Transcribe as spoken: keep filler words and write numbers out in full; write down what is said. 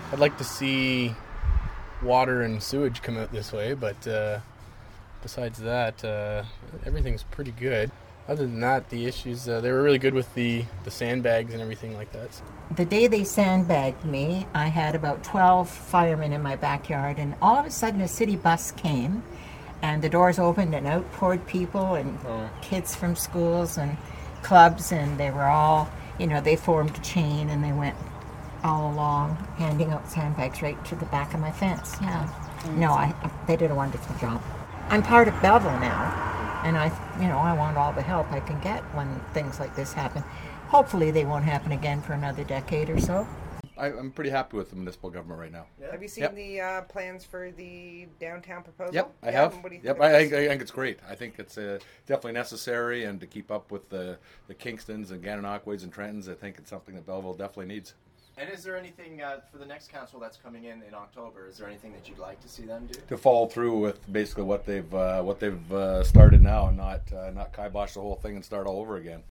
I'd like to see water and sewage come out this way, but uh, besides that, uh, everything's pretty good. Other than that, the issues, uh, they were really good with the, the sandbags and everything like that. The day they sandbagged me, I had about twelve firemen in my backyard, and all of a sudden a city bus came, and the doors opened and out poured people and oh. kids from schools and clubs, and they were all, you know, they formed a chain and they went all along handing out sandbags right to the back of my fence. Yeah. Mm-hmm. No, I, they did a wonderful job. I'm part of Belleville now. And I, you know, I want all the help I can get when things like this happen. Hopefully they won't happen again for another decade or so. I, I'm pretty happy with the municipal government right now. Yeah. Have you seen yep. the uh, plans for the downtown proposal? Yep, I yeah, have. What do you yep, think I, I think it's great. I think it's uh, definitely necessary, and to keep up with the, the Kingstons and Gananoquas and Trentons, I think it's something that Belleville definitely needs. And is there anything uh, for the next council that's coming in in October? Is there anything that you'd like to see them do? To follow through with basically what they've uh, what they've uh, started now, and not uh, not kibosh the whole thing and start all over again.